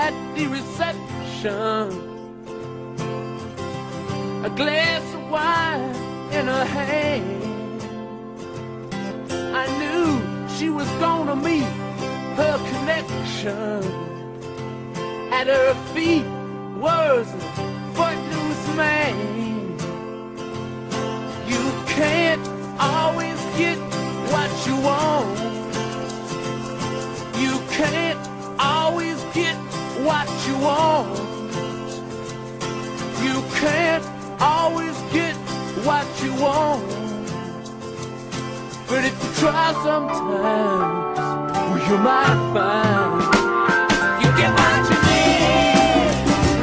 at the reception, a glass of wine in her hand. I knew she was gonna meet her connection. At her feet was a footloose man. You can't always get what you want. You can't always get what you want. You can't always get what you want. But if you try sometimes, well, you might find you get what you need.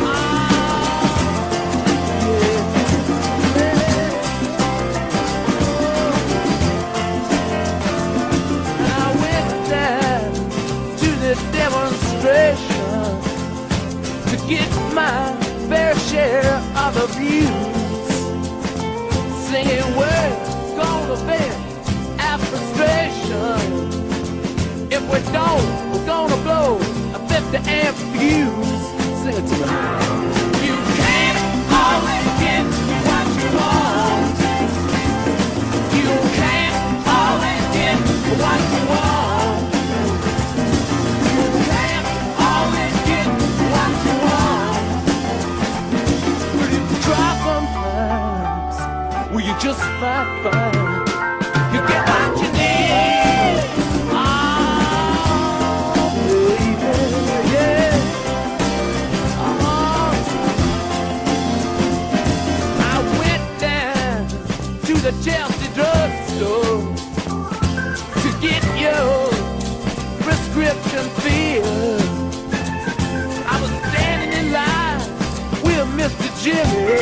And I went down to the demonstration to get my fair share of abuse, singing words gonna vent our frustration. If we don't, we're gonna blow a 50-amp fuse. Sing it to me. You can't always get what you want. You can't always get what you want. You can't always get what you want. But if you try sometimes, well, you just might find you get what you need. Oh, baby, yeah. I went down to the Chelsea drugstore to get your prescription filled. I was standing in line with Mr. Jimmy.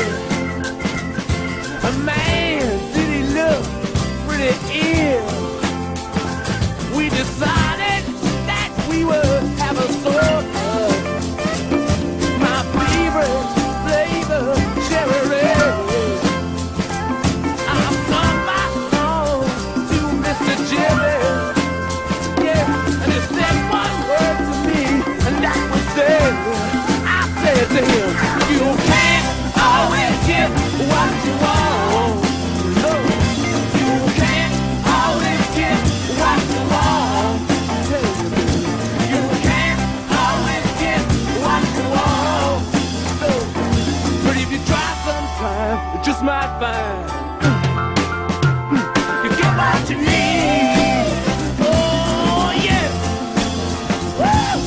A man, did he look pretty ill. We decided that we would have a soda. My favorite flavor, cherry red. I sung my song to Mr. Jimmy. Yeah, and he said one word to me, and that was this. I said to him, you can't always get what you want. You just might find you get what you need. Oh yeah. Woo!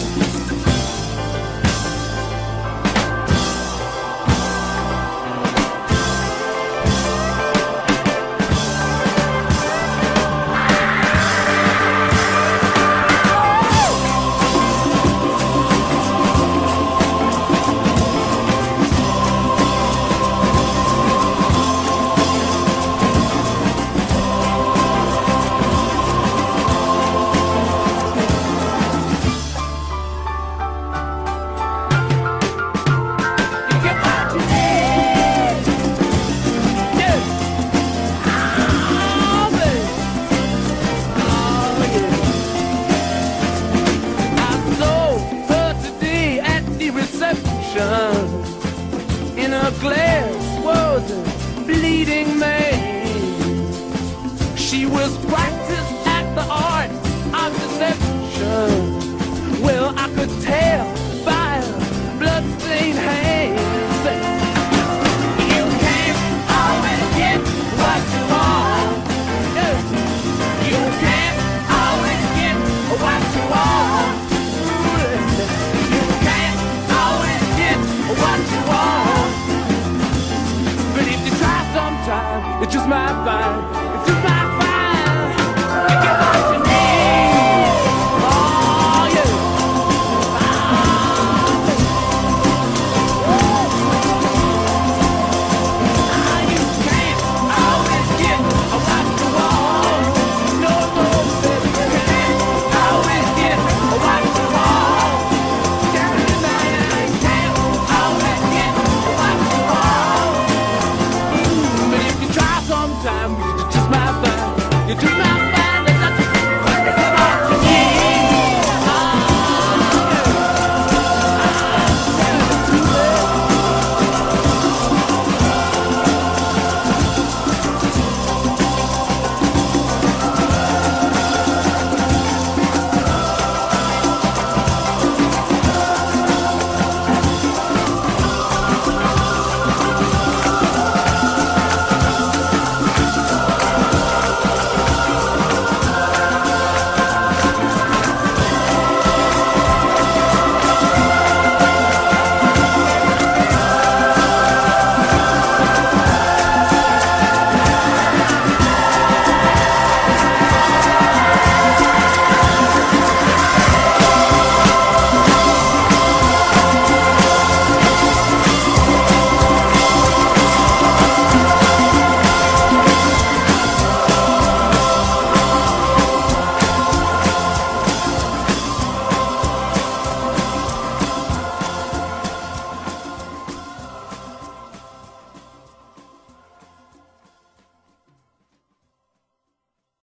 In a glass was a bleeding man. She was practiced at the art of deception. Well, I could tell by her bloodstained hands. You can't always get what you want. You can't always get what you want. You can't always get what you want. But if you try sometime, you just might find